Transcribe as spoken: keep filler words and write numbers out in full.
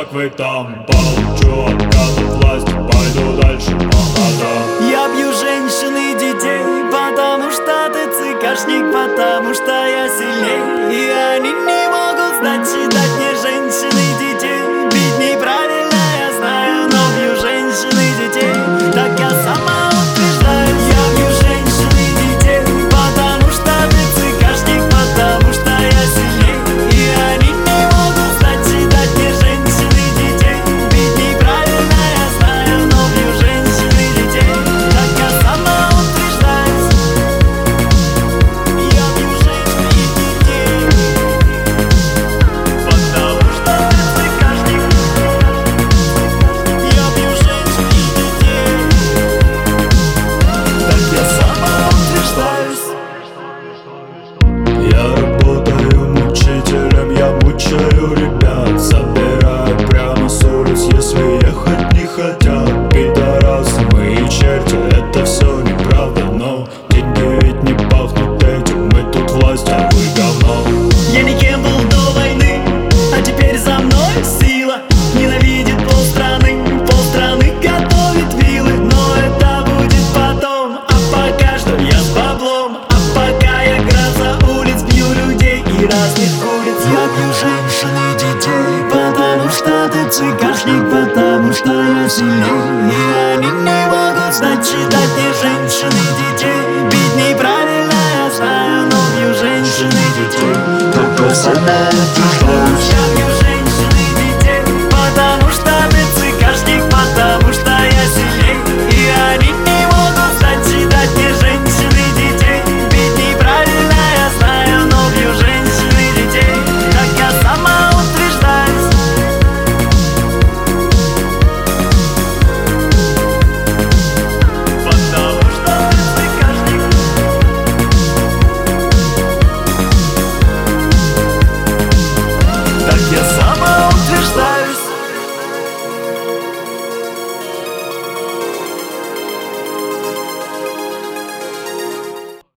как вы там. Получу откат от власти, пойду дальше молода. Я бью женщин и детей, потому что ты цыкашник, потому что я сильней. И они не могут знать, считать мне женщин и детей. Бить неправильно, я знаю, но бью женщин и детей. Так я сама утверждаю. Я бью женщин и детей, потому что ты цыкашник, потому что я сильней. И они не могут знать, считать мне женщин и детей. Бить неправильно, я знаю, но бью женщин и детей. Так я сама утверждаю. Я бью женщин и детей, потому что ты цыкашник. Я бью женщин и детей. Так я сама утверждаюсь. Я работаю учителем, я мучаю ребят. Забираю прямо с улиц, если ехать не хотят. Пидорасы, мы и черти, это все неправда. Но деньги ведь не пахнут этим, мы тут власть, а вы говно. Я никем был до войны, а теперь за мной сила. Ненавидит полстраны, полстраны готовит вилы. Но это будет потом, а пока что я с баблом. А пока я гроза улиц, бью людей и разных куриц. Я бью женщин и детей, потому что ты цыгашник, потому что я сильней. И они не могут знать, читать мне женщин.